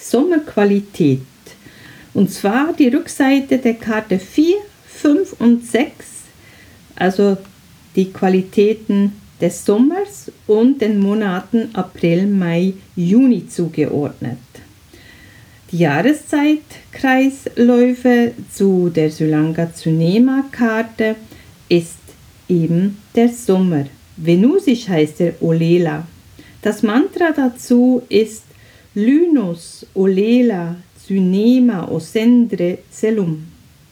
Sommerqualität. Und zwar die Rückseite der Karte 4, 5 und 6, also die Qualitäten des Sommers und den Monaten April, Mai, Juni zugeordnet. Die Jahreszeitkreisläufe zu der Sulanga-Tsunema-Karte ist eben der Sommer. Venusisch heißt er Olela. Das Mantra dazu ist Lynos, Olela, Tsunema, Osendre, Selum.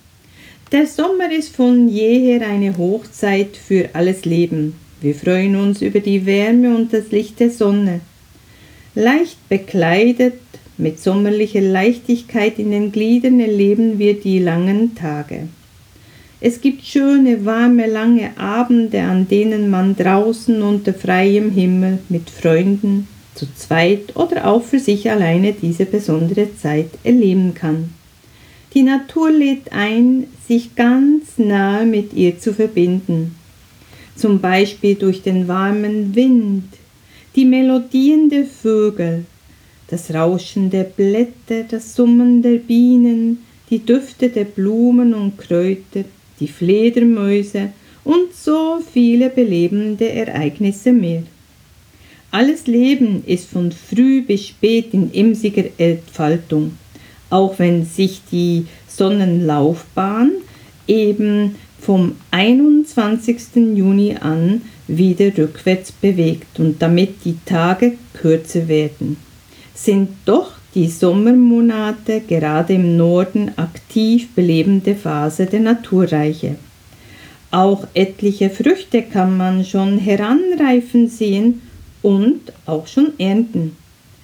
Der Sommer ist von jeher eine Hochzeit für alles Leben. Wir freuen uns über die Wärme und das Licht der Sonne. Leicht bekleidet, mit sommerlicher Leichtigkeit in den Gliedern erleben wir die langen Tage. Es gibt schöne, warme, lange Abende, an denen man draußen unter freiem Himmel mit Freunden, zu zweit oder auch für sich alleine diese besondere Zeit erleben kann. Die Natur lädt ein, sich ganz nahe mit ihr zu verbinden. Zum Beispiel durch den warmen Wind, die Melodien der Vögel, das Rauschen der Blätter, das Summen der Bienen, die Düfte der Blumen und Kräuter, die Fledermäuse und so viele belebende Ereignisse mehr. Alles Leben ist von früh bis spät in emsiger Entfaltung, auch wenn sich die Sonnenlaufbahn eben vom 21. Juni an wieder rückwärts bewegt und damit die Tage kürzer werden, sind doch die Sommermonate gerade im Norden aktiv belebende Phase der Naturreiche. Auch etliche Früchte kann man schon heranreifen sehen und auch schon ernten.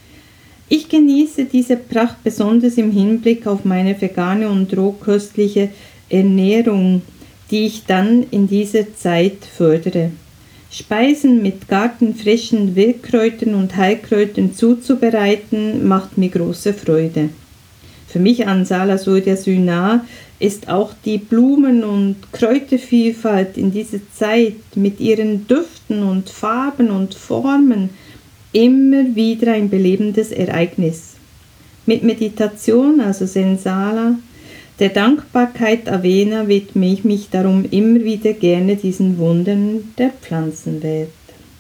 Ich genieße diese Pracht besonders im Hinblick auf meine vegane und rohköstliche Ernährung, die ich dann in dieser Zeit fördere. Speisen mit gartenfrischen Wildkräutern und Heilkräutern zuzubereiten, macht mir große Freude. Für mich an Sala Surya Synar ist auch die Blumen- und Kräutervielfalt in dieser Zeit mit ihren Düften und Farben und Formen immer wieder ein belebendes Ereignis. Mit Meditation, also Sensala, der Dankbarkeit Avena, widme ich mich darum immer wieder gerne diesen Wundern der Pflanzenwelt.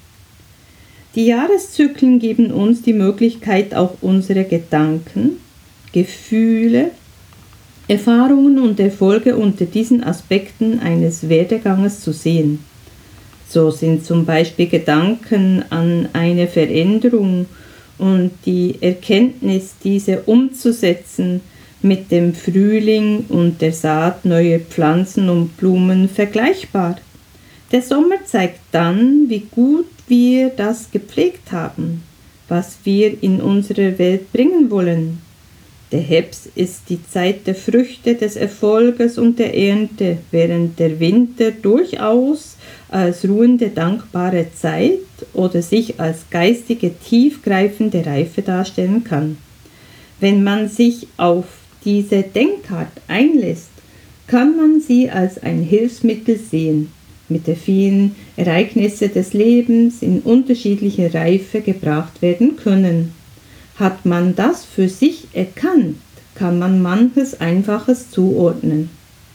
Die Jahreszyklen geben uns die Möglichkeit, auch unsere Gedanken, Gefühle, Erfahrungen und Erfolge unter diesen Aspekten eines Werdeganges zu sehen. So sind zum Beispiel Gedanken an eine Veränderung und die Erkenntnis, diese umzusetzen, mit dem Frühling und der Saat neuer Pflanzen und Blumen vergleichbar. Der Sommer zeigt dann, wie gut wir das gepflegt haben, was wir in unsere Welt bringen wollen. Der Herbst ist die Zeit der Früchte, des Erfolges und der Ernte, während der Winter durchaus als ruhende, dankbare Zeit oder sich als geistige, tiefgreifende Reife darstellen kann. Wenn man sich auf diese Denkart einlässt, kann man sie als ein Hilfsmittel sehen, mit der vielen Ereignisse des Lebens in unterschiedliche Reife gebracht werden können. Hat man das für sich erkannt, kann man manches Einfaches zuordnen.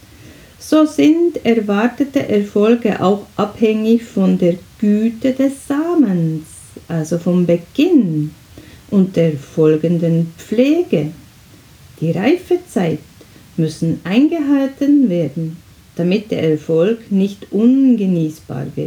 So sind erwartete Erfolge auch abhängig von der Güte des Samens, also vom Beginn und der folgenden Pflege. Die Reifezeit müssen eingehalten werden, damit der Erfolg nicht ungenießbar wird.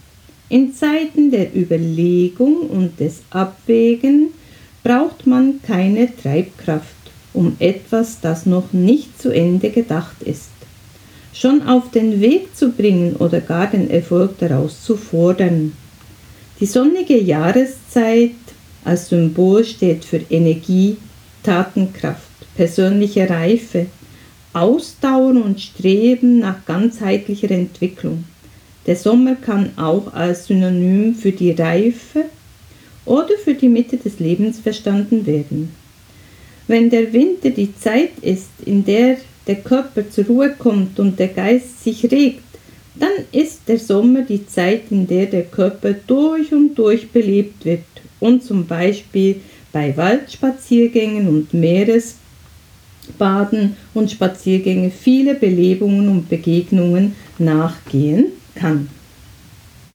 In Zeiten der Überlegung und des Abwägen braucht man keine Treibkraft, um etwas, das noch nicht zu Ende gedacht ist, schon auf den Weg zu bringen oder gar den Erfolg daraus zu fordern. Die sonnige Jahreszeit als Symbol steht für Energie, Tatenkraft, persönliche Reife, Ausdauer und Streben nach ganzheitlicher Entwicklung. Der Sommer kann auch als Synonym für die Reife oder für die Mitte des Lebens verstanden werden. Wenn der Winter die Zeit ist, in der der Körper zur Ruhe kommt und der Geist sich regt, dann ist der Sommer die Zeit, in der der Körper durch und durch belebt wird und zum Beispiel bei Waldspaziergängen und Meeresbaden und Spaziergänge viele Belebungen und Begegnungen nachgehen kann.